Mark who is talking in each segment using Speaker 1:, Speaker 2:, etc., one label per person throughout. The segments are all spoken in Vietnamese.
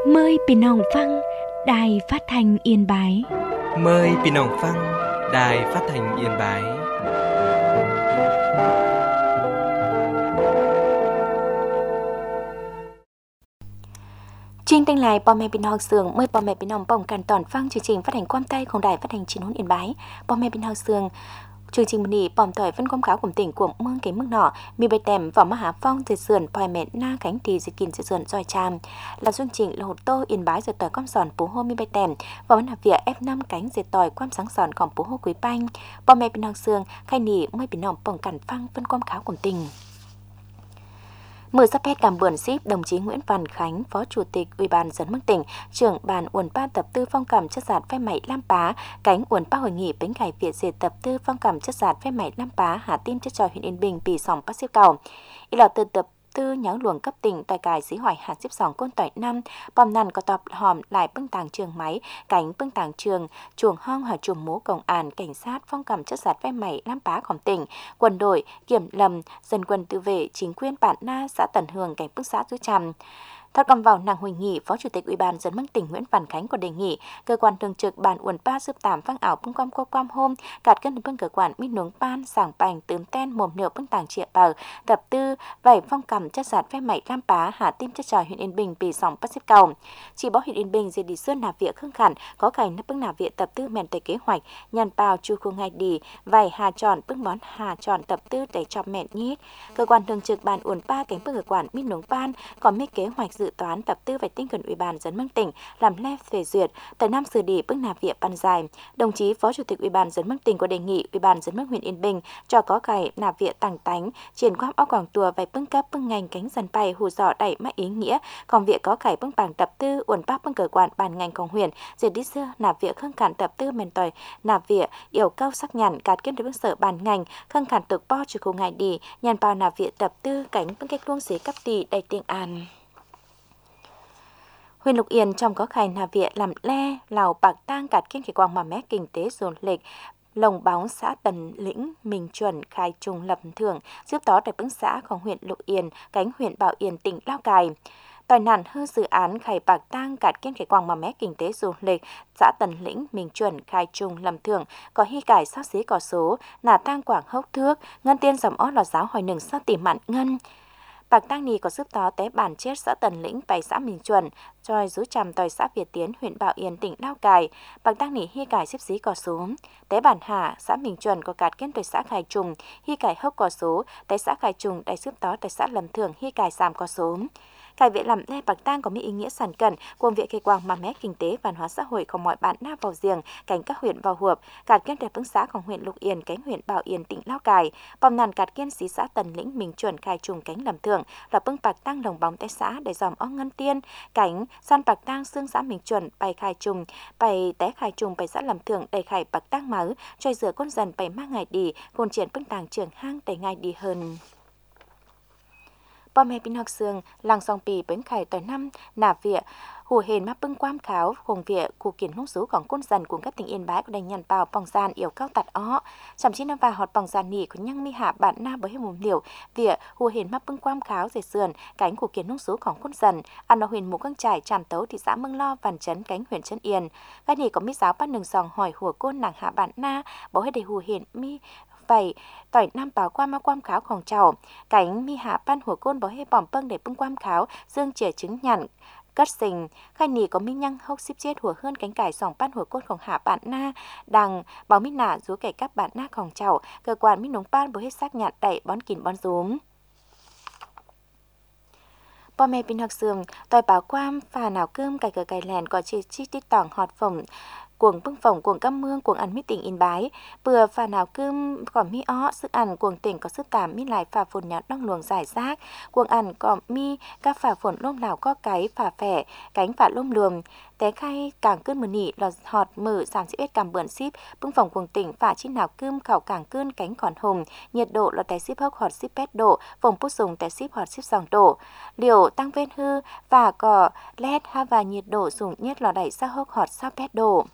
Speaker 1: Mờiพี่น้องฟัง Đài Phát thanh Yên Bái.
Speaker 2: Mời พี่น้องฟัง Đài Phát thanh Yên Bái.
Speaker 3: Chương trình lạiพ่อแม่พี่น้องเสืองเมื่อพ่อแม่พี่น้องป้องกันตอนฟังchương trình phát hànhความใต้ของ Đài Phát thanh Chín Hôn Yên Bái. พ่อแม่พี่น้องเสืองchương trìnhนี้ปอมต่อยphân công khảo của tỉnh củaเมืองcái mức nọมีใบแต้มvàoมหาphong dệt sườn pòi mẹ na cánh thì dệt kín dệt sườn roi chàm là chương trình là hột tô Yên Bái dệt tỏi quam sòn pú hô miใบแต้มvào món hạt vỉa F5 cánh dệt tỏi quam sáng sònของpú hô quý banh พ่อแม่พี่น้องเสืองใครหนีไม่พี่น้องป้องกันฟังphân công khảo của tỉnh. Mở sắp hết cảm bươn ship đồng chí Nguyễn Văn Khánh, Phó Chủ tịch Ủy ban dân mức tỉnh, trưởng ban uẩn ba tập tư phong cảm chất giạt phép mảy Lam Pá, cánh uẩn ba hội nghị bến cải Việt dệt tập tư phong cảm chất giạt phép mảy Lam Pá, Hà Tim chất trò huyện Yên Bình bị sòng bắt siêu cầu. Ý là từ tập tư nháo luồng cấp tỉnh tại cài sĩ hỏi hạt xếp sòng côn tỏi năm bom nằn có tập hòm lại bưng tàng trường máy cánh bưng tàng trường chuồng hong hỏi chuồng mố công an cảnh sát phong cầm chất giạt phép mảy Lam Páของtỉnh quân đội kiểm lâm dân quân tự vệ chính quyền bản na xã Tần Hường cảnh bưng xã Dũ Tràm. Thật cầm vào nàng hội nghị, Phó Chủ tịch Ủy ban dân mức tỉnh Nguyễn Văn Khánh có đề nghị cơ quan thường trực ban uẩn ba giúp tạm phăng ảo bưng quam cô quam hôm cạt cân bưng cơ quan mít nướng ban sảng bành tướm ten mồm nửa bưng tàng triệu bờ tập tư vảy phong cầm chất giạt phép mảy Lam Pá Hà Tim chất tròi huyện Yên Bình bị sòng bắt xếp cầu. Chỉ bỏ huyện Yên Bình diệt đi xuân nạp viện khương khẩn có cảnh nắp bưng nạp viện tập tư mèn tề kế hoạch nhàn bào chu khu ngay đi vảy hà tròn bưng món hà tròn tập tư để cho mẹn nhít. Cơ quan thường trực ban uẩn ba cánh bưng cơ quan mít nướng ban có mấy kế hoạch dự toán tập tư về tinh thần Ủy ban dân mức tỉnh làm lẽ phê duyệt tại Nam xử lý bức nạp viện ban dài. Đồng chí Phó Chủ tịch Ủy ban dân mức tỉnh có đề nghị Ủy ban dân mức huyện Yên Bình cho có cải nạp viện tàng tánh triển qua óc quảng tùa về bưng cấp bưng ngành cánh dần bay hù dọ đẩy mắc ý nghĩa còn viện có cải bưng bảng tập tư uẩn bác bưng cơ quan ban ngành công huyện diệt đi xưa nạp viện khương cản tập tư mền tỏi nạp viện yêu cầu sắc nhằn cạt kết đối bưng sở ban ngành khương cản tự bo trừ khu ngày đi nhàn bao nạp viện tập tư cánh bưng cách luông xế cấp tỷ đầy tiếng an. Huyện Lục Yên trong có khai nạp viện làm le, lào bạc tang cạt kiên kỳ quang mà mé kinh tế du lịch, lồng bóng xã Tần Lĩnh, Minh Chuẩn, khai trùng lập thưởng, giúp tó đại bứng xãของhuyện Lục Yên, cánh huyện Bảo Yên tỉnh Lào Cai. Tỏi nản hư dự án khai bạc tang cạt kiên kỳ quang mà mé kinh tế du lịch, xã Tần Lĩnh, Minh Chuẩn, khai trùng lập thưởng, có hy cải sát xí có số, nà tang quảng hốc thước, ngân tiên dòng ót lò giáo hỏi nừng sao tìm mặn ngân. Bạc tang nì có giúp tó té bản chết xã Tần Lĩnh tại xã Minh Chuẩn, tròi Dú Tràm tỏi xã Việt Tiến huyện Bảo Yên tỉnh Lào Cai. Bạc tang nì hy cải xếp xí có số. Té bản Hà xã Minh Chuẩn có cạt kết tỏi xã Khai Trùng, hy cải hốc có số. Té xã Khai Trùng đại giúp tó tại xã Lâm Thượng hy cải giảm có số. Cải viện làm lẽ bạc tang có mỹ ý nghĩa sản cẩn, cùng viện kỳ quang mà mé kinh tế văn hóa xã hội của mọi bạn na vào riêng, cánh các huyện vào huộp, cạt kiên đẹp bứng xãของhuyện Lục Yên, cánh huyện Bảo Yên tỉnh Lào Cai, bom nàn cạt kiên xí xã Tần Lĩnh Minh Chuẩn khai trùng cánh Lâm Thượng, là bưng bạc tang đồng bóng tại xã để dòm ó ngân tiên, cánh san bạc tang xương xã Minh Chuẩn bày khai trùng, bày té khai trùng bày xã Lâm Thượng đầy khai bạc tang máu, trôi rửa con dần bày mang ngày đi, côn triển bưng tàng trường hang đầy ngày đi hơn. Bom mẹ pin học sương làng song pì bến khải tỏi năm nạp viện hù hền mắc bưng quam kháo cùng viện cụ kiến hung sốของcôn dần cùng các tỉnh Yên Bái của đành nhàn bào bòng gian yêu cao tạt ó chăm chín năm và họt bòng gian nỉ của nhăng mi hạ bạn na bởi mồm liều viện hù hền mắc bưng quam kháo dệt sườn cánh cụ kiến hung sốของcôn dần ăn ở huyện mù căng trải tràm tấu thị xã Mương Lo Văn Chấn cánh huyện Trấn Yên cái nỉ có mi giáo ban đường sòng hỏi hùa côn nàng hạ bạn na bởi để hù hền mi vậy tỏi nam báo qua ma quam kháoของเจ้า cánh mi hạ ban hùa côn bỏ hay bỏm pâng để bưng quam kháo dương chìa trứng nhặn cất sình khai nỉ có mi nhăng hốc xíp chết hùa hơn cánh cải sòng ban hùa cônของhạ bạn na đằng bảo mi nả rú kẻ các bạn naของเจ้า cơ quan mi nông ban bỏ hết xác nhặn đẩy bón kín bón rúm. Bò mẹ pin học sương tỏi báo quam phà nào cơm cải cờ cải lèn có chi tít tỏng họt phồng cuồng bưng phồng cuồng cam mương cuồng ăn mít tỉnh Yên Bái bừa phà nào cơm có mi ó sức ăn cuồng tỉnh có sức tạm mi lại phà phồn nhạt đong luồng giải rác cuồng ăn có mi các phà phồn lôm nào có cái phà phẻ cánh phà lôm luồng té khai càng cơn mờ nỉ lò họt mở giảm sĩ cảm bươn ship bưng phồng cuồng tỉnh phà chi nào cơm khảo càng cơn cánh còn hồng nhiệt độ là té ship hốc họt ship pet độ phồng pút dùng té ship họt ship dòng độ liều tăng ven hư và cỏ led ha và nhiệt độ dùng nhất lò đẩy sao hốc họt sao pet độ.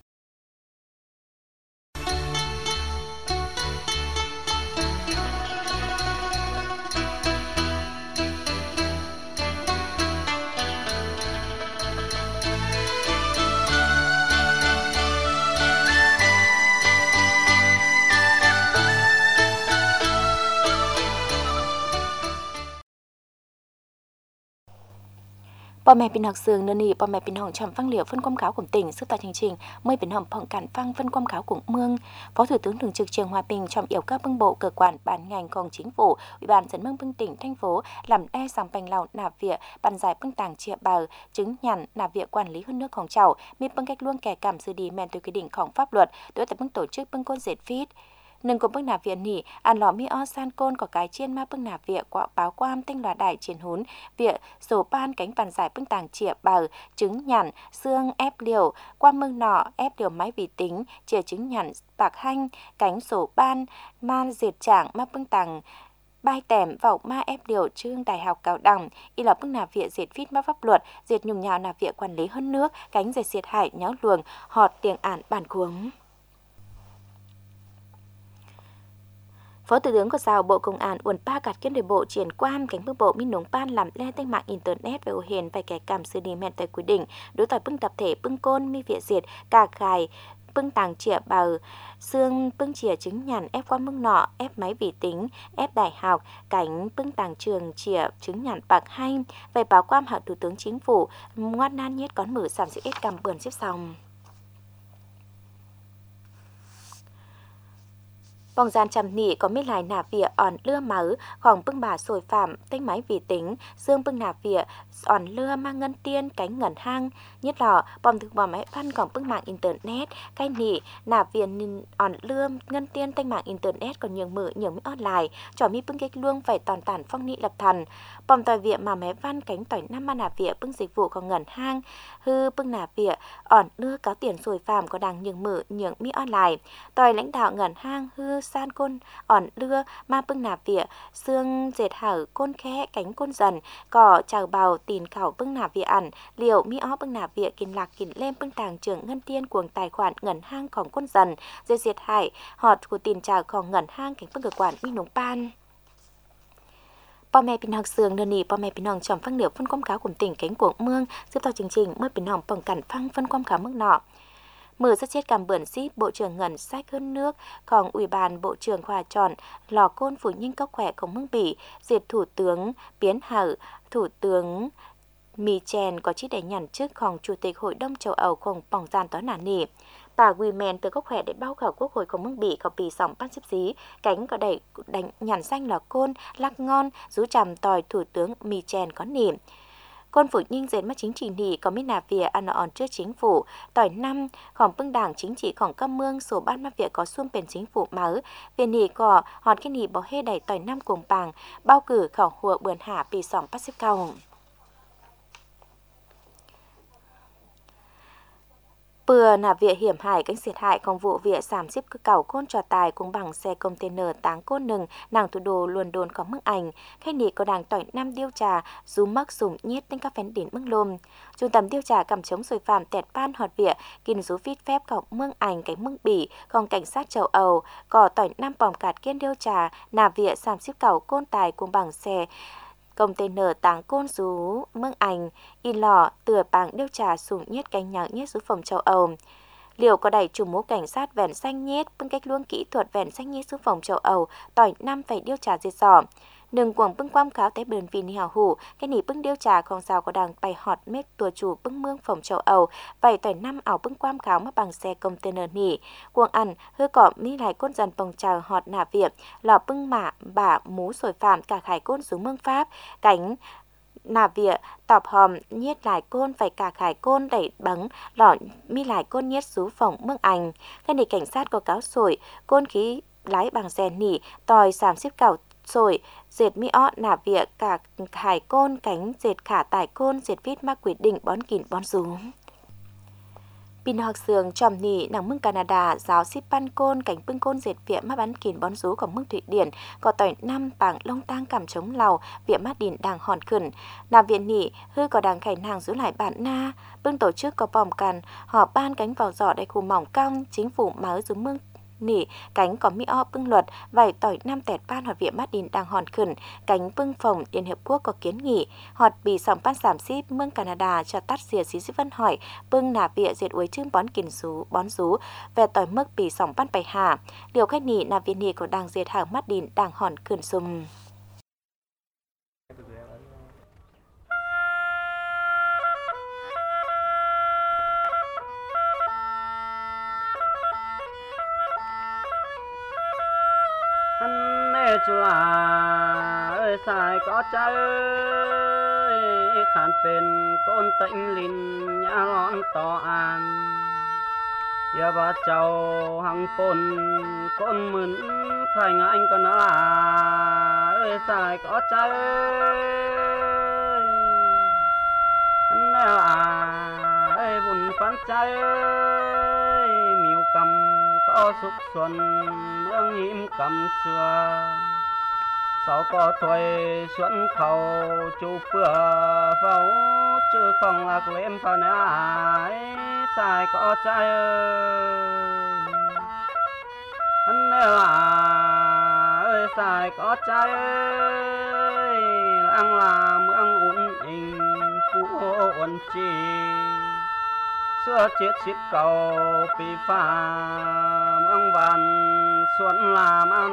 Speaker 3: พ่อแม่พี่น้องเสืองเนนี่พ่อแม่พี่น้องชมฟังเหลียวphân công cáo của tỉnh sức tại chương trình mới biển hòm phòng cản phăng phân công cáo của mương Phó Thủ tướng Thường trực Trương Hòa Bình chom yêu các bưng bộ cơ quan ban ngànhของchính phủ ủy ban dân mương bưng tỉnh thành phố làm đe sòng bành lào nạp viện bàn giải bưng tàng chia bào chứng nhận nạp viện quản lý hơn nướcของเจ้ามีbưng cách luôn kẻ cảm xử lý men từ quy địnhของpháp luật đối tại bưng tổ chức bưng côn dệt phít Nâng của bưng nạp viện nỉ, ăn lò mi o san côn có cái chiên ma bưng nạp viện quạ báo quam tinh loà đài chiến hún, viện sổ ban cánh bàn giải bưng tàng chìa bào, trứng nhằn, xương ép liều, qua mương nọ ép liều máy vi tính, chìa trứng nhằn, bạc hanh, cánh sổ ban, ma diệt trạng ma bưng tàng bai tèm vào ma ép liều trương đại học cao đẳng, y là bưng nạp viện diệt phít ma pháp luật, diệt nhung nhào nạp viện quản lý hơn nước, cánh diệt diệt hải nháo luồng, họt tiếng ản bản cuống. Phó Thủ tướng có giao Bộ Công an uẩn pa cắt kiến đội bộ triển quan cánh bưng bộ minh nông ban làm le tanh mạng internet về ổ hền về kẻ cảm xử lý men tới quy định đối tại bưng tập thể bưng côn mi viện diệt cả khải bưng tàng chĩa bào xương bưng chĩa trứng nhằn ép qua mương nọ ép máy vi tính ép đại học cánh bưng tàng trường chĩa trứng nhằn bạc hay về báo quan hạ Thủ tướng Chính phủ ngoan nan nhất có mở sản xuất ít cầm bươn xếp xong. Vòng gian chăm nỉ có mấy lại nạp vỉa ỏn lưa máu, khoảng bưng bà sồi phạm, tinh máy vi tính, xương bưng nạp vỉa, ỏn lưa mang ngân tiên, cánh ngẩn hang, nhất lọ, bom thực bò máy phân còn bưng mạng internet, cái nỉ, nạp vỉa ỏn lưa ngân tiên tinh mạng internet còn nhường mở nhường mới online, cho mi bưng cách luông phải toàn tản phong nị lập thần, bom tòi vỉa mà máy văn cánh tỏi năm mà nạp vỉa bưng dịch vụ còn ngẩn hang, hư bưng nạp vỉa, ỏn lưa cáo tiền sồi phạm có đang nhường mở nhường mi online, tòi lãnh đạo ngẩn hang hư san côn ỏn lưa ma bưng nạp vỉa xương dệt hở côn khẽ cánh côn dần cỏ chào bào tìn khảo bưng nạp vỉa ẩn liệu mi ó bưng nạp vỉa kìn lạc kìn lên bưng tàng trường ngân tiên cuồng tài khoản ngẩn hangของcôn dần dệt diệt hải họt của tìn chàoของngẩn hang cánh bưng cơ quản mi nông panพ่อแม่พี่น้องเสืองเนนี่พ่อแม่พี่น้องชมฟังเหลียวphân công cáo của tỉnh cánh của mương giúp tao chương trình mớiพี่น้องป้องกันฟังphân công cáo mức nọ Mở rất chết cảm bẩn xít Bộ trưởng ngân sách hơn nước,ของỦy ban Bộ trưởng khoa chọn, lò côn phủ nhanh cấp khỏe của mương Bỉ, diệt Thủ tướng Biến Hở, Thủ tướng Michel có chỉ để nhằn chứcของChủ tịch Hội đồng châu Âuของbỏng gian tối nản nỉ. Bà Women từ cấp khỏe để bao khảo quốc hội của mương Bỉ có bì sòng ban xếp xí, cánh có đẩy đánh nhằn xanh lò côn, lắc ngon, rú chằm tòi Thủ tướng Michel có nỉ. Côn phủ nhanh dệt mất chính trị nỉ có mấy nạp vỉa ăn ỏn trước chính phủ, tỏi năm,ของbưng đảng chính trịของcác mương số ban map vỉa có xuông bền chính phủ máu, về nỉ cỏ, hòn cái nỉ bỏ hê đẩy tỏi năm cuồng bảng, bao cử khảo hùa bườn hạ bì sòng bắt xếp cầu. Bừa nạp vỉa hiểm hại cánh diệt hạiของvụ vỉa giảm xếp cơ cầu côn trò tài cùng bằng xe container táng côn nừng nàng thủ đô London có mức ảnh khách nỉ có đảng tỏi năm điều trà dù mắc dùng nhiết tên các phén đến mức lôm trung tâm điều tra cầm chống sồi phạm tẹt ban họt vỉa kinh số vít phép cộng mương ảnh cánh mương Bỉ còn cảnh sát châu Âu có tỏi năm bòm cạt kiên điều trà nạp vỉa giảm xếp cầu côn tài cùng bằng xe container táng côn rú mương ảnh y lò tựa bảng điều trà sủng nhiết cánh nhàng nhiết rú phòng châu Âu liệu có đẩy chủ mũ cảnh sát vẻn xanh nhiết bưng cách luôn kỹ thuật vẻn xanh nhiết rú phòng châu Âu tỏi năm phải điều trà diệt sỏ Nừng quảng bưng quam kháo tế bờn vì hào hủ, cái nỉ bưng điều trà không sao có đằng bày họt mết tùa chủ bưng mương phòng châu Âu, vậy tỏi năm ảo bưng quam kháo mà bằng xe container nỉ. Cuồng ăn, hư cọm mi lại côn dần bồng trào họt nả viện, lò bưng mạ, bả, mú sồi phạm cả khải côn xuống mương Pháp, cánh nà vỉa tọp hòm nhiết lại côn phải cả khải côn đẩy bắn lọ mi lại côn nhiết xú phòng mương ảnh cái nỉ cảnh sát có cáo sổi côn khí lái bằng xe nỉ tòi giảm xếp cào sổi dệt mi ó nà vỉa cả khải côn cánh dệt khả tải côn dệt vít mắc quyết định bón kìn bón rú Pin học sường tròm nỉ nàng mương Canada giáo ship ban côn cảnh bưng côn dệt vỉa mắc bắn kìn bón rú của mương Thụy Điển có tỏi năm bảng lông tang cảm chống lầu vỉa mát điển đàng hòn khẩn nà viện nỉ hư có đàng khải nàng rú lại bản na bưng tổ chức có bòm càn họ ban cánh vào giỏ đầy khu mỏng cong chính phủ máu rú mương nỉ cánh có mi o bưng luật vài tỏi năm tẹt ban họt viện mát điển đàng hòn khẩn cánh bưng phòng Liên Hiệp Quốc có kiến nghị họt bì sòng ban giảm ship mương Canada cho tắt xìa xí vân hỏi bưng nà vỉa diệt uế chương bón kìn rú bón rú về tỏi mức bì sòng ban bày hà điều khách nỉ nà viện nỉ có đàng diệt hàng mát điển đàng hòn khẩn sùm
Speaker 4: เอ้ยสายก็ใจขานเป็นก้นติงลินยาร้อนต่ออ่านอย่าบาเจ้าหังปนก้นหมื่นใครงานก็น่าเอ้ยสายก็ใจอันแนวเอ้ยบุญปันใจมิวกำก็สุขส่วนเมืองหิมกำเสือsau có thuê xuân khẩu chu bữa pháo chứ không lạc lên pháo này sai có trai ơi anh ơi sai có trai ơi làng là mương ổn định phú ổn chi xưa chết xít cầu bị pha mương vàn xuân làm ăn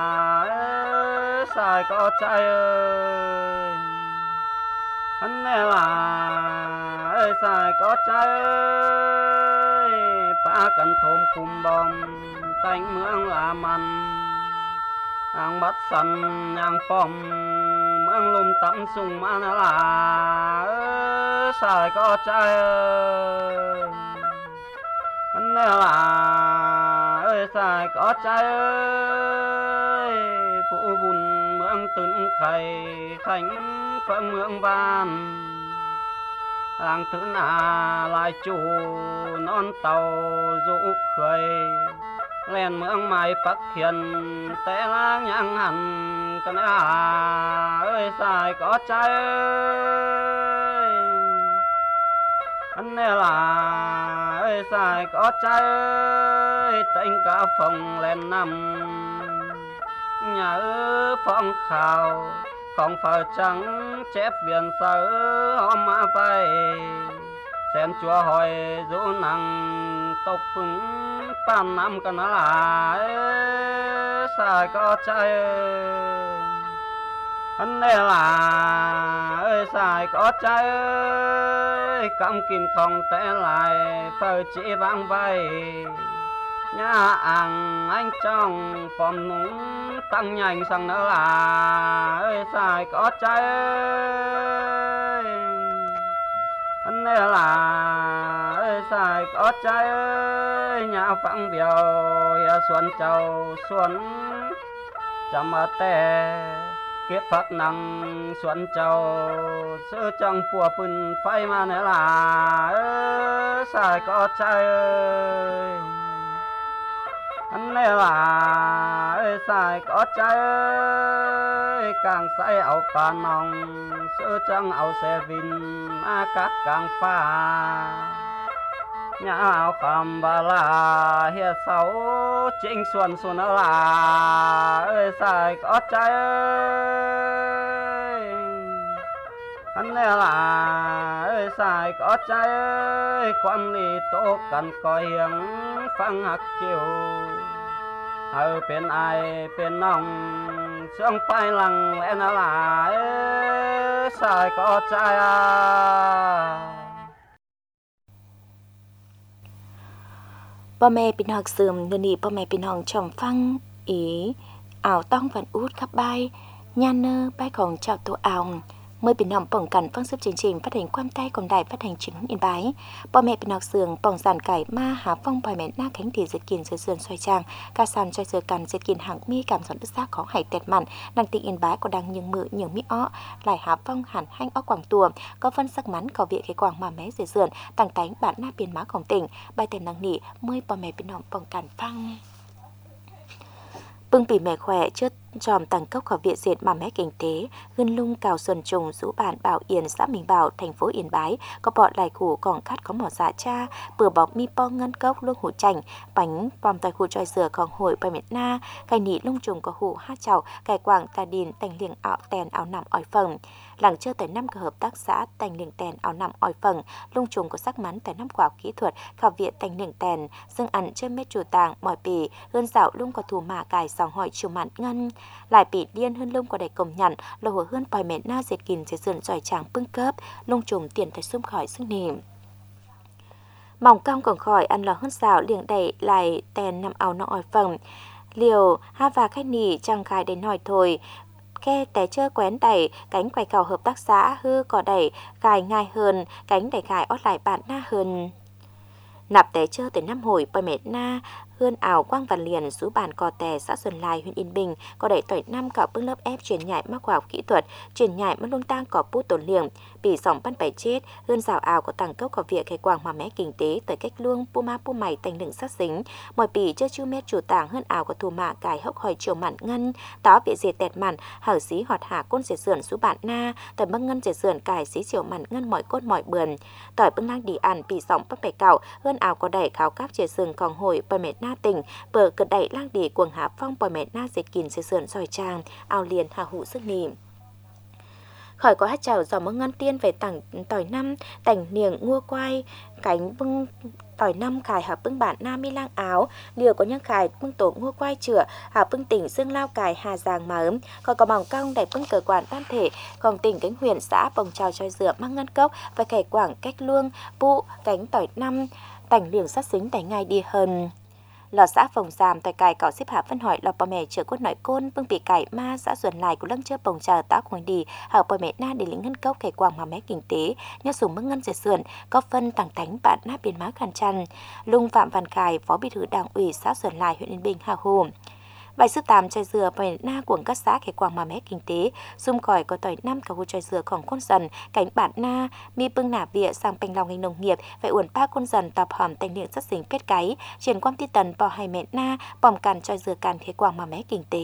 Speaker 4: sai có trai ơi anh ơi sai có trai ơi ba cần thôm cùng bom tanh mương làm ăn ang bắt săn ang pom mương lùm tắm sung mà nó là sai có trai ơi anh ơi sai có trai ơi phụ bùn mương tấn khay khánh phận mương van làng thứ nà lại chủ non tàu dụ khơi lên mương mai phát hiện té láng nhang hẳn cái ơi sai có trai ơi anh ơi sai có trai ơi tên cả phòng lên nằm nhà ở phong khảo không phải trắng chép biển sở hôm mà phải xem chúa hỏi dỗ năng tộc phứng pan năm cái nó là sai có trai anh ơi sai có trai ơi cầm kim không té lại phơi chỉ vang vay nhà anh trong phòng núng tăng nhanh sang nữa là ơi sai có trai ơi anh ơi sai có trai ơi nhà phẳng biểu xuân châu xuân chăm tè kiếp phát năng xuân châu sơ trong bùa phun phai mà nữa là sai có trai ơi anh ơi sai có trai ơi càng say áo pha nòng sơ trăng áo xe vin mà các càng pha nhà áo khăm bà la hiệp sáu chính xuân xuân là ơi sai có trai ơi anh ơi sai có trai ơi quan lý tổ cần coi hiếng phăng hạt chiều ở bên ai bên nòng sương phai lặng lẽ nó là sai có trai
Speaker 3: พ่อแม่พี่น้องซึมเดี๋ยวนี้พ่อแม่พี่น้องชมฟังอ่าวต้องวันอูดครับใบญาเนอร์ใบของเจ้าตัวอ่าวเมื่อพี่น้องป้องกันฟังซึบจริงๆphát hànhความใต้ของได้phát hànhชิ้นหุ่นอินใบพ่อแม่พี่น้องเสืองป่องสานไก่มาหาฟังปล่อยแม่หน้าแข็งตีจะกินเสื่อซอยจางกาซันซอยเสือกันจะกินหางมีการสอนอึษาของไห่เต็ดมันดังติอินใบก็ดังยังมือยังมิอ้อหลายหาฟังหันแห้งอ้อกวางตัวก็ฟันสักมันก็เบียไข่กวางมาแม้เสื่อต่างแต่งบาดหน้าเปลี่ยนม้าของติ่งใบเต็มดังนี้เมื่อพ่อแม่พี่น้องป้องกันฟังปึ้งปีแม่แขวะเชิดจอมtăng cốc khảo viện diệt mà mé kinh tế gân lung cào xuân trùng rũ bản Bảo Yên xã Minh Bảo thành phố Yên Bái có bọt lại củ còn khát có mỏ dạ cha bừa bọc mi po ngân cốc luông hủ chành bánh bom tại khu tròi dừa còn hội bài miệt na cài nị lung trùng có hủ hát chảo cài quảng tà điền tành liềng ảo tèn áo nằm ỏi phần làng chơi tới 5 cơ hợp tác xã tành liềng tèn áo nằm ỏi phần lung trùng có sắc mắn tới 5 quả kỹ thuật khảo viện tành liềng tèn dương ăn chơi mét chủ tàng mỏi pì gân dạo lung có thủ mạ cài sòng hỏi chiều mặn ngân lại bị điên hơn lung có đầy công nhận là hồ hơn bài mẹ na diệt kìn sẽ dần giỏi tràng bưng cấp lung trùng tiền phải xung khỏi sức niềm mỏng cong còn khỏi ăn lò hơn xào liềng đẩy lại tèn nằm áo nọ ỏi phần liều ha và khách nỉ chẳng khai đến hỏi thôi khe té chơ quén đẩy cánh quay cầu hợp tác xã hư cỏ đẩy gài ngay hơn cánh đẩy gài ót lại bạn na hơn nạp té chơ tới năm hồi bờ mẹ na hơn ảo quang văn liền rú bàn cò tè xã Xuân Lai huyện Yên Bình có đẩy tỏi năm cạo bước lớp ép truyền nhại mắc khoa học kỹ thuật truyền nhại mất lung tang cỏ bút tổn liềng bị sòng ban bảy chết hơn rào ảo có tàng cốc có việc khai quang hòa mẽ kinh tế tới cách luông pu ma pu mày thành đựng sát dính mọi bì chưa chu mét chủ tàng hơn ảo có thù mạ cài hốc hỏi chiều mặn ngân tó bị dệt tẹt mặn hở xí hoạt hạ côn dệt sườn rú bạn na tỏi băng ngân dệt sườn cài xí chiều mặn ngân mọi cốt mọi bườn tỏi bưng lang đi ăn bị sòng bắt bảy cạo hơn ảo có đẩy kháo cáp dệt sườn còn hồi bờ mẹ na tỉnh bờ cật đẩy lang đi cuồng hạ phong bờ mẹ na dệt kín dệt sườn sỏi trang ao liền hà hụ sức nìm khỏi có hát chào dò mơ ngân tiên về tặng tỏi năm tành niềng ngua quay cánh bưng tỏi năm khải hợp bưng bản nam mi lang áo liều có những khải bưng tổ ngua quay chữa hợp bưng tỉnh dương lao cài hà giàng mà ấm còn có mỏng cong đẹp bưng cờ quản tam thể còn tỉnh cánh huyện xã bồng trào choi dừa mang ngân cốc và khẻ quảng cách luông bụ cánh tỏi năm tành liềng sát xính tành ngay đi hơn lò xã Phòng Giàm tại cài cỏ xếp hạ phân hỏi lò bò mẹ chở cốt nội côn bưng bị cải ma xã Duẩn Lại của lăng chưa bồng trà tá khoảnh đi hảo bò mẹ na để lính ngân cốc khải quảng mà mẹ kinh tế nhớ sùng mức ngân dệt sườn có phân tàng tánh bạn na biến má khăn chăn lung Phạm Văn Cài phó bí thư đảng ủy xã Duẩn Lại huyện Yên Bình Hà Hồ vài sức tàm chai dừa bò na của các xã khải quảng mà mẹ kinh tế xung còi có tỏi năm cả hồ chai dừaของคนdần cánh bạn na mi bưng nả vịa sang bành lòng ngành nông nghiệp phải uẩn paคนdần tập hòm thành niệm rất dính kết cái triển quan ti tần bò hay mẹ na bòm càn chai dừa càn khải quảng mà mẹ kinh tế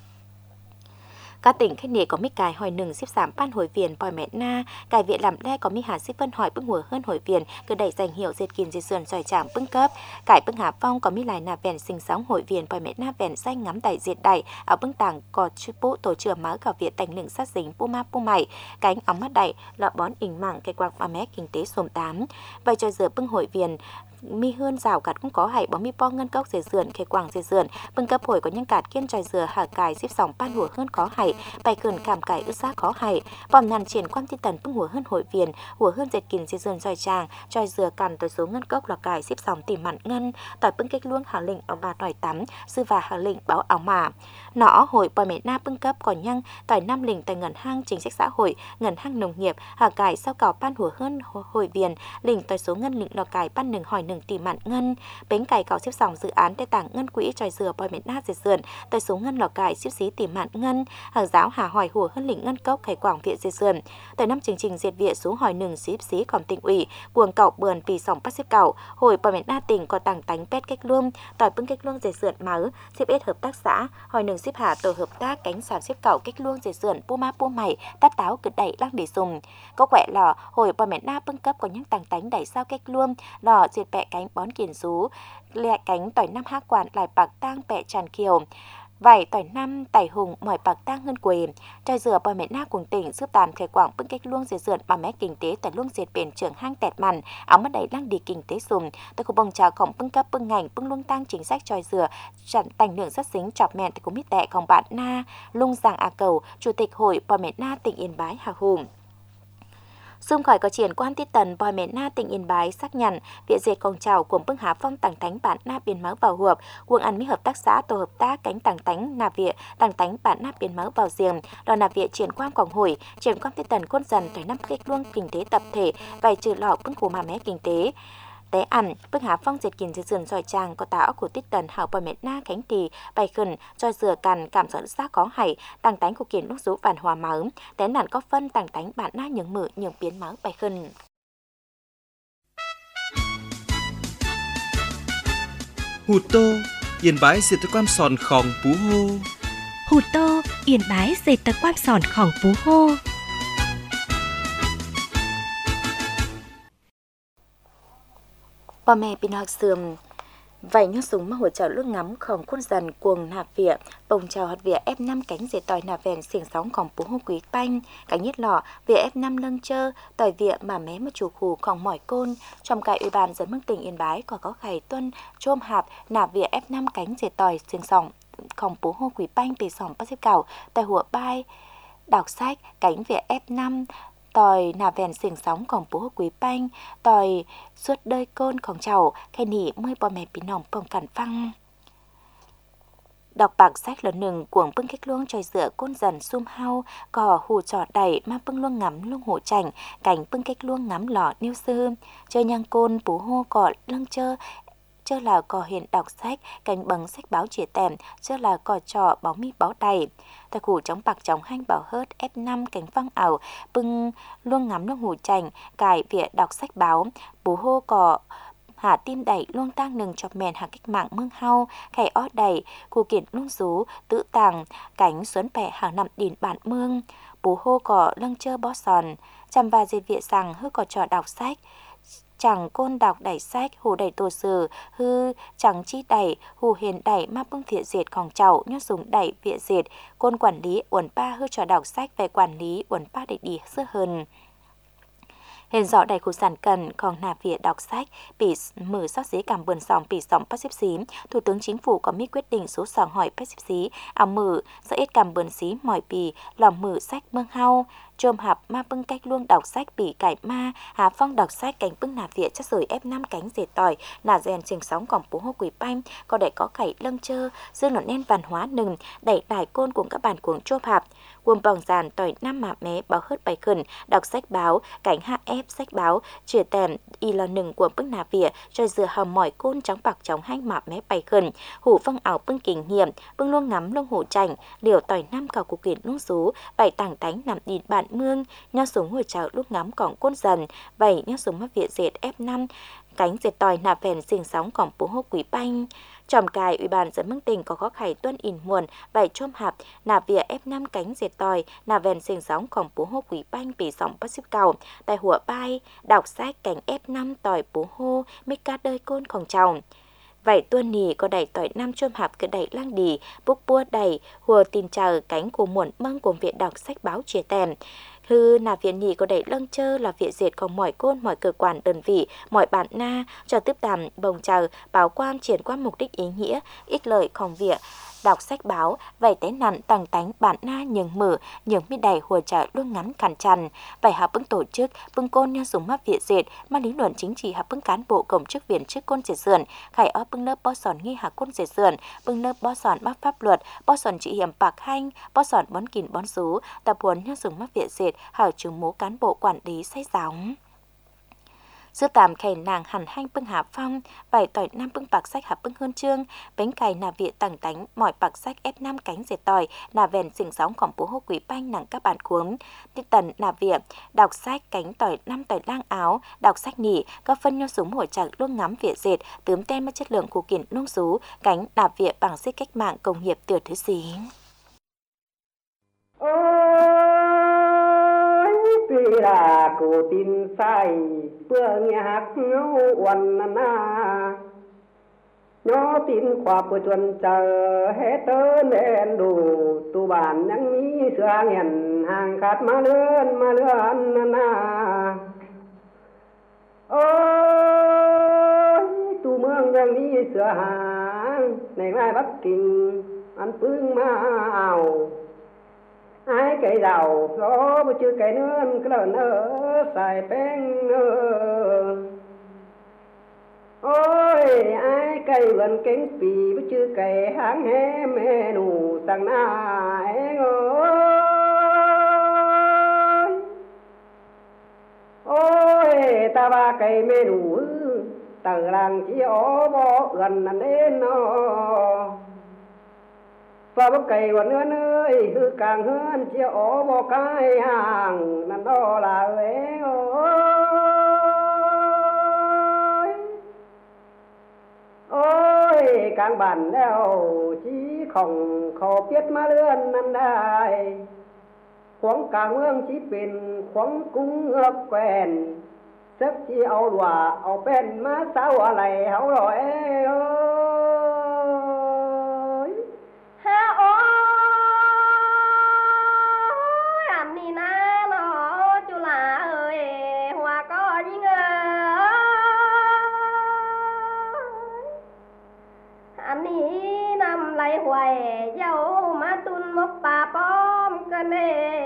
Speaker 3: các tỉnh khách nề có mít cài hỏi nừng xếp giảm ban hồi viền bòi mẹ na cài viện làm đe có mi hà xếp phân hỏi bưng hùa hơn hồi viền cứ đẩy giành hiệu dệt kín dệt sườn giỏi trảm bưng cấp cải bưng hà phong có mi lại nà vèn sinh sóng hồi viền bòi mẹ na vèn xanh ngắm đẩy dệt đẩy ở bưng tàng có chú bố tổ trưởng mở cả viện thành lựng sát dính pu ma pu mày cánh ống mắt đẩy lọ bón ỉnh mảng cây quang mà mẹ kinh tế xồm tám vậy cho giờ bưng hồi viền mi hơn rào cạt cũng có hãy bó mi po ngân cốc dệt sườn khề quảng dệt sườn bưng cấp hồi có những cạt kiên tròi dừa hà cài xếp sòng pan hùa hơn có hãy bài cườn cảm cải ướt xác có hãy bòm nàn triển quan ti tần bưng hùa hơn hội viền hùa hơn dệt kín dệt sườn giỏi tràng tròi dừa càn tới số ngân cốc là cài xếp sòng tìm mặn ngân tỏi bưng cách luông hà lệnh ở bà tỏi tắm sư và hà lệnh báo áo mà nọ hội bò mẹ na bưng cấp còn nhăng tỏi năm lình tại ngân hang chính sách xã hội ngân hang nông nghiệp hà cài sau cào pan hùa hơn hội viền lình tới số ngân lệnh lò cài pan nừng hỏi nừng tìm mặn ngân bánh cày cào xếp sòng dự án để tảng ngân quỹ tròi dừa bòi mẹ na dệt sườn tới số ngân lò cài xếp xí tìm mặn ngân hàng giáo hà hỏi hùa hơn lĩnh ngân cốc khải quảng viện dệt sườn tới năm chương trình dệt viện số hỏi nừng xếp xí còn tỉnh ủy cuồng cậu bườn pì sòng bắt xếp cậu hồi bòi mẹ na tỉnh có tảng tánh pet cách luông tỏi bưng cách luông dệt sườn máu xếp ít hợp tác xã hỏi nừng xếp hà tổ hợp tác cánh sàm xếp cậu cách luông dệt sườn pu ma pu mày tát táo cực đẩy lăng để dùng có quẹ lò hồi bòi mẹ na bưng cấp có những tảng tánh đẩy sao cách luông lò dệt bẹ cánh bón kiền rú lẹ cánh tỏi năm hát quản lại bạc tang bẹ tràn kiều vải tỏi năm tải hùng mỏi bạc tang hơn quê tròi dừa bòi mẹ na cùng tỉnh giúp tàn khải quảng bưng cách luông dệt sườn mà mẹ kinh tế tại luông dệt bền trưởng hang tẹt màn áo mắt đẩy lăng đi kinh tế sùm tại khu bồng trào khổng bưng cấp bưng ngành bưng luông tăng chính sách tròi dừa chặn tành nưởng rất dính chọc mẹn tại khu mít tẹของbạn na lung giàng a cầu chủ tịch hội bòi mẹ na tỉnh Yên Bái Hà Hùng xung khỏi có triển quan ti tần bòi mẹ na tỉnh Yên Bái xác nhận viện dệt công trào của bưng há phong tàng tánh bản na biến máu vào hộp quân ăn mỹ hợp tác xã tổ hợp tác cánh tàng tánh nà viện tàng tánh bản na biến máu vào giềng đò nà viện triển quan quảng hồi triển quan ti tần côn dần tới năm kết luông kinh tế tập thể vài trừ lọ bưng của mà mẹ kinh tế té ăn bưng há phong dệt kín dệt sườn giỏi tràng có táo của tít tần hảo bòi mẹ na cánh tỳ bài khẩn cho dừa cằn cảm dẫn xác có hảy tàng tánh của kiến lúc rú vàn hòa máu té nản có phân tàng tánh bạn na những mử những biến máu bài khẩn
Speaker 2: Hụt tô Yên Bái dệt tơ quan sòn khòng pú hô
Speaker 1: Hụt tô Yên Bái dệt tơ quan sòn khòng pú hô
Speaker 3: bò mẹ pin học sườn vậy nhớ súng mà hỗ trợ nước ngắm khổng khuôn dần cuồng nạp vỉa bồng trào hạt vỉa F5 cánh dệt tỏi nạp vẹn xiềng sóng khổng pú hô quý panh cánh nhất lọ vỉa F5 lưng chơ tỏi vỉa mà mé mà chủ khủ khổng mỏi côn trong cái ủy ban dân mức tỉnh Yên Bái có khải tuân chôm hạp nạp vỉa F5 cánh dệt tỏi xiềng sóng khổng pú hô quý panh bị sòng bắt xếp cào tại hùa bai đọc sách cánh vỉa F5 tỏi nà vèn xiềng sóngของปูquý panh tỏi suốt đời cônของเจ้าแค่นี้เมื่อปอแม่พี่น้องป้องกันฟัง đọc bạc sách lần hนึ่งcuồng bưng cách luông tròi dựa côn dần sum hau cò hù trò đầy ma bưng luông ngắm luông hổ chảnh cảnh bưng cách luông ngắm lọ niêu sư chơi nhang côn bú hô cọ lăng chơ là cò hiện đọc sách cánh bằng sách báo chìa tèm chơ là cò trò báo mi báo đầy ta củ chống bạc chống hanh bảo hớt F5 cánh văng ảo bưng luông ngắm luông hổ chảnh cài vỉa đọc sách báo bú hô cò hạ tim đẩy luông tang nừng chọc mèn hạ cách mạng mương hau khẻ ót đầy cụ kiện luông rú tự tàng cánh xuấn bẻ hàng nằm đìn bản mương bố hô cỏ lăng chơ bó sòn chăm và dệt viện rằng hư cỏ trò đọc sách chẳng côn đọc đẩy sách hù đẩy tổ sử hư chẳng chi đẩy hù hiền đẩy ma bưng viện dệtของchậu nhớ dùng đẩy viện dệt côn quản lý uẩn pa hư trò đọc sách về quản lý uẩn pa để đi sơ hơn hiện rõ đầy khu sản cần còn nạp việc đọc sách bị mở sót dế cảm bườn sòng bị sòng bắt xếp xí Thủ tướng Chính phủ có mi quyết định số sòng hỏi bắt xếp xí ảo mở sợ ít cảm bườn xí mỏi bì lòng mở sách mương hau chôm hạp ma bưng cách luông đọc sách bị cải ma hà phong đọc sách cánh bưng nạp viện chất sởi F5 cánh dệt tỏi nà rèn trình sóng còng bố hô quỷ banh có để có khẩy lâng chơ dương nọ nên văn hóa nừng đẩy đài côn cùng các bản cuồng chôm hạp Quần bỏng giàn tỏi năm mạ mé báo hớt bài khẩn đọc sách báo cánh hạ ép sách báo chìa tèm y là nừng của bưng nà vỉa cho dừa hầm mỏi côn trắng bạc trống hanh mạ mé bài khẩn hủ phong ảo bưng kinh nghiệm bưng luông ngắm luông hổ chảnh liều tỏi năm cào cục kiện luông rú bảy tảng tánh nằm đìn bạn mương nho súng hồi chào lúc ngắm cỏng côn dần bảy nho súng mắt vỉa dệt F5 cánh dệt tỏi nà phèn xình sóng cỏng bố hô quý banh Tròm cài Ủy ban dân mương tỉnh có khó khải tuân in muồn bảy chôm hạp nà vỉa F5 cánh dệt tỏi nà vèn xình sóng cỏng bố hô quý banh bị sóng bắt xếp cầu tại hùa bay đọc sách cánh F5 tỏi bố hô mê ca đơi cônของchồng vậy tuân nì có đẩy tỏi năm chôm hạp cứ đẩy lang đì búc bua đẩy hùa tin chờ cánh của muộn măng của viện đọc sách báo chia tèm hư nà viện nhì có đẩy lâng chơ là viện dệt còn mọi côn mọi cơ quan đơn vị mọi bản na cho tiếp tàm bồng chờ báo quan triển quan mục đích ý nghĩa ích lợiของviệc đọc sách báo vậy té nặn tầng tánh bản na nhường mở nhường mi đầy hùa trợ luôn ngắn cản trần vậy hợp bưng tổ chức bưng côn nhân dùng mắt viện dệt mà lý luận chính trị hợp bưng cán bộ công chức viên chức côn dệt sườn khải ó bưng lớp bó sòn nghi hạ côn dệt sườn bưng lớp bó sòn mắc pháp luật bó sòn trị hiểm bạc hanh bó sòn bón kìn bón sú tập huấn nhân dùng mắt viện dệt hảo trường mố cán bộ quản lý sách giáo Sư tạm khẩy nàng hẳn hanh bưng hạ phong, bảy tỏi năm bưng bạc sách hạ bưng hơn chương, bánh cày nà viện tẳng tánh, mỏi bạc sách F5 cánh dệt tỏi, nà vèn xình sóngของbố hô quý banh nặng các bản cuốn. Tiết tần nà viện, đọc sách cánh tỏi năm tỏi lang áo, đọc sách nỉ, các phân nho súng hổi chặt luôn ngắm viện dệt, tướm tên mất chất lượng của kiện nông sú, cánh nà viện bằng xích cách mạng công nghiệp tiểu thứ xí.
Speaker 5: Tuy là cổ tin sai bữa nhạc ngấu uẩn na nhó tin khoa bữa chuẩn chờ hết tớ nên đủ tu bản nhắn mỹ xưa nghẹn hàng khát mà lươn na ôi tu mương nhắn mỹ xưa hàng này mai Bắc Kinh ăn phương ma ảo ai cái giàu gió mà chưa cái nương cái lợn xài beng ôi ai cái gần cánh pì mà chưa cái háng hé mẹ nụ sang nai ôi ta ba cái mẹ nụ tờ làng chỉ ó bó gần là đến nó và bốc cây của nữa ơi hư càng hơn chia ổ bò cái hàng nằm đó là ế ôi càng bản đeo chỉ không khó biết mà lươn nằm đây khoáng càng ương chỉเป็นkhoáng cung ước quen sếp chỉ ao đùa ao bên má sao ở này hảo rồi
Speaker 6: hoài dâu má tun mốc bà bom cơ nè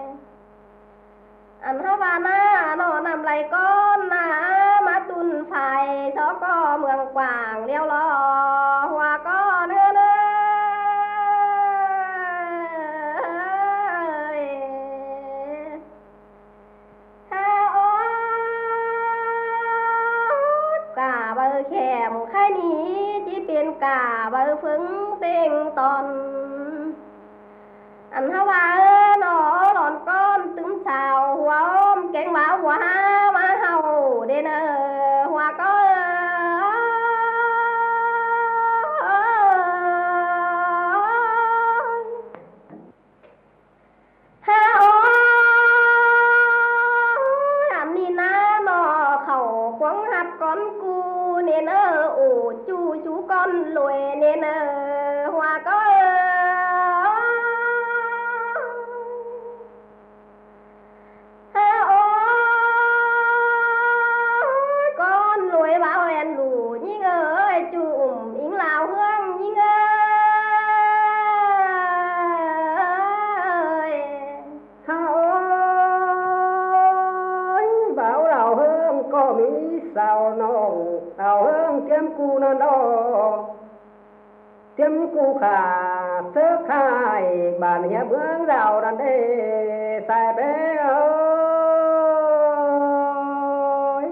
Speaker 6: anh hả bà na nó nằm lại con na má tun phải đó có mường quảng liêu lo hoa có nữa nữa phứng tiếng tòn anh há ba nó lòn con tướng xào hoa ôm kén báo hoa má hầu đến hoa có con cu nên ổ chú con lùi nên hoa có con lùi bảo hèn lù nhưng ơi chùm yến lào hương nhưng
Speaker 5: ơi bảo lào hương có mỹ sao nong lào hương tiêm cu nó đó tiêm cu khả sớ khai bàn hiệp hướng rào đàn đê sai bé ơi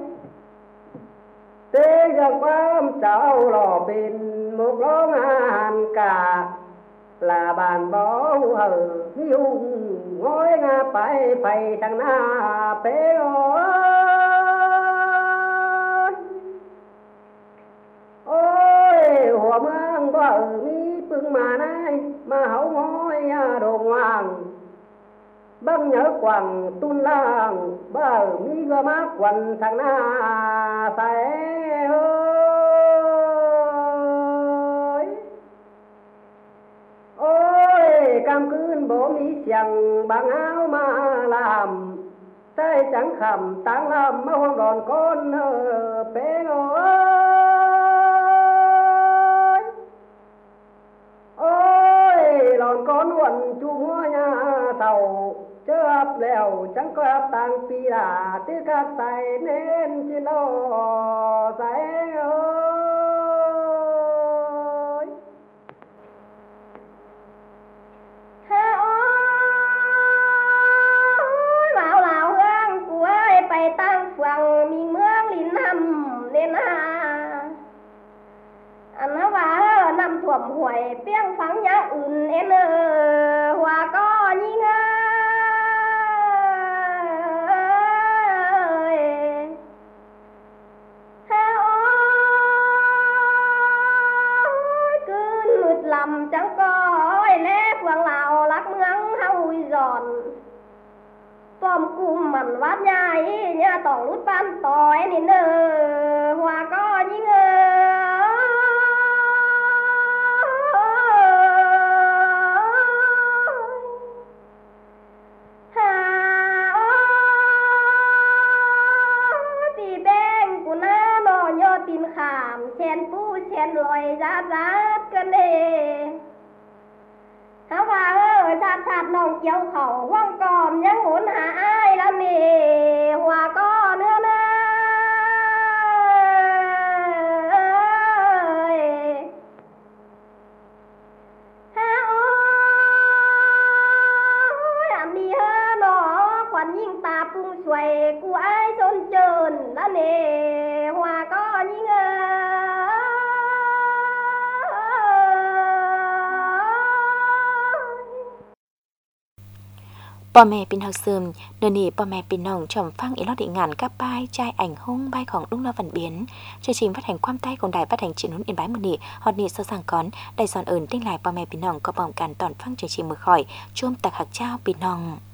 Speaker 5: thế gần quám cháu lò bên một ló ngàn cả là bàn bó hờ hung ngói ngà phải phải thằng na bé ơi hòa mương có ở mi phương mà nay mà hậu ngói đồ hoàng băng nhớ quằn tun lang bờ mi gơ má quằn thằng na phải ôi cam cươn bố mi xiang bằng áo mà làm tay chẳng khẩm táng làm mà hoang đòn con bé ơi lòn con quần chu hoa nhà sầu chớ áp lèo chẳng có áp tang phi là tiếc các tay nên chỉ lo say ơi
Speaker 6: bảo lào hương của ơi bày tăng phường mình mương lìn nằm nên anh nó vào nằm thuẩm huệ piang phẳng nhá en hoa có nhí lầm chẳng có lẽ phường lào lắc mương hau giòn tôm cung mặn vát nhai nhà tỏng lút ban tỏi nên hoa có những vì bên của nó nó nhớ tin khảm chen pu chen lòi giá cơn đề hả bà ơi sát nòng chiếu khẩu quăng còm nhắn muốn hạ ai là mì hòa có nữa nè hả ôi làm đi hả nó còn nhìn ta phung xoay của ai xôn trơn là nè hòa có những
Speaker 3: พ่อแม่เป็นเฮาซึมเดี๋ยวนี้พ่อแม่เป็นน้องชมฟังอีลอดอีงานกับป้ายใจảnh hung bayของลุงเราวันเบียนchương trình phát hànhความใต้ของđài phát hành truyền hình Yên Báiมื้อนี้ฮอดนี้ซะสั่งก่อนได้สอนเอิ้นติ้งหลายพ่อแม่พี่น้องก็พร้อมกันตอนฟังchương trìnhมื้อค่อยช่วงตักหักเจ้าพี่น้อง